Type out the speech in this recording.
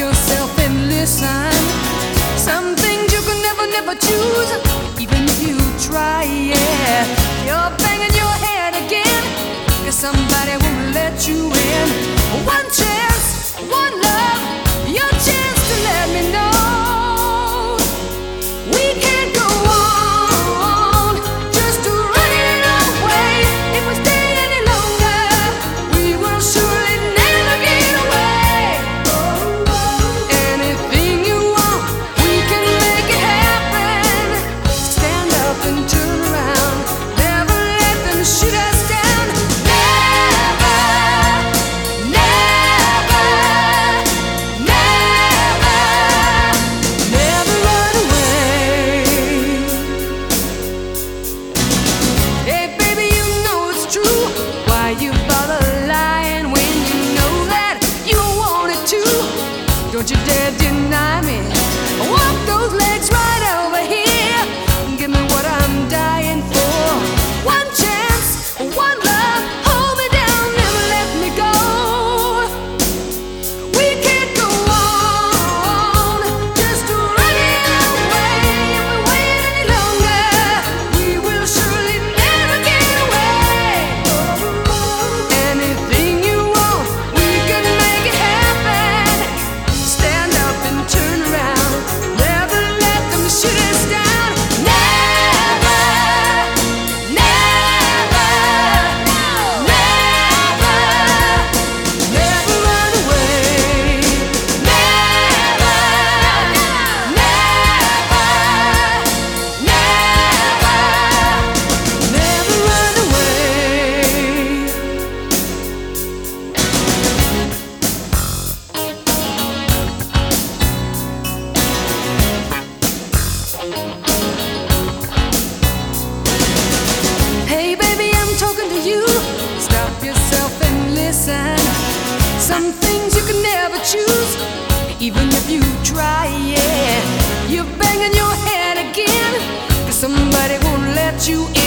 yourself and listen. Some things you can never choose, even if you try, yeah. You're banging your head again, 'cause somebody won't let you in. One chance, one love, your chance to let me know. We can't go on just to running away. If we stay any longer, we will surely never get away. Anything you want, we can make it happen. Stand up and turn around. Never let them shoot us down. Never, never, never, never run away. Hey baby, you know it's true. Why you bother lying when you know that you want it too? Don't you dare deny me. Walk those legs right over here. Give me what I'm dying for. One chance, one love, hold me down, never let me go. We can't go on just running away. If we wait any longer, we will surely never get away. Anything you want, we can make it happen. Stand up and turn around. Never let them shoot us down. Never, never, never, never run away. Never, never, never run away. Hey baby, I'm talking to you. Stop yourself and listen. Some things you can never choose, even if you try, yeah. You're banging your head again, 'cause somebody won't let you in.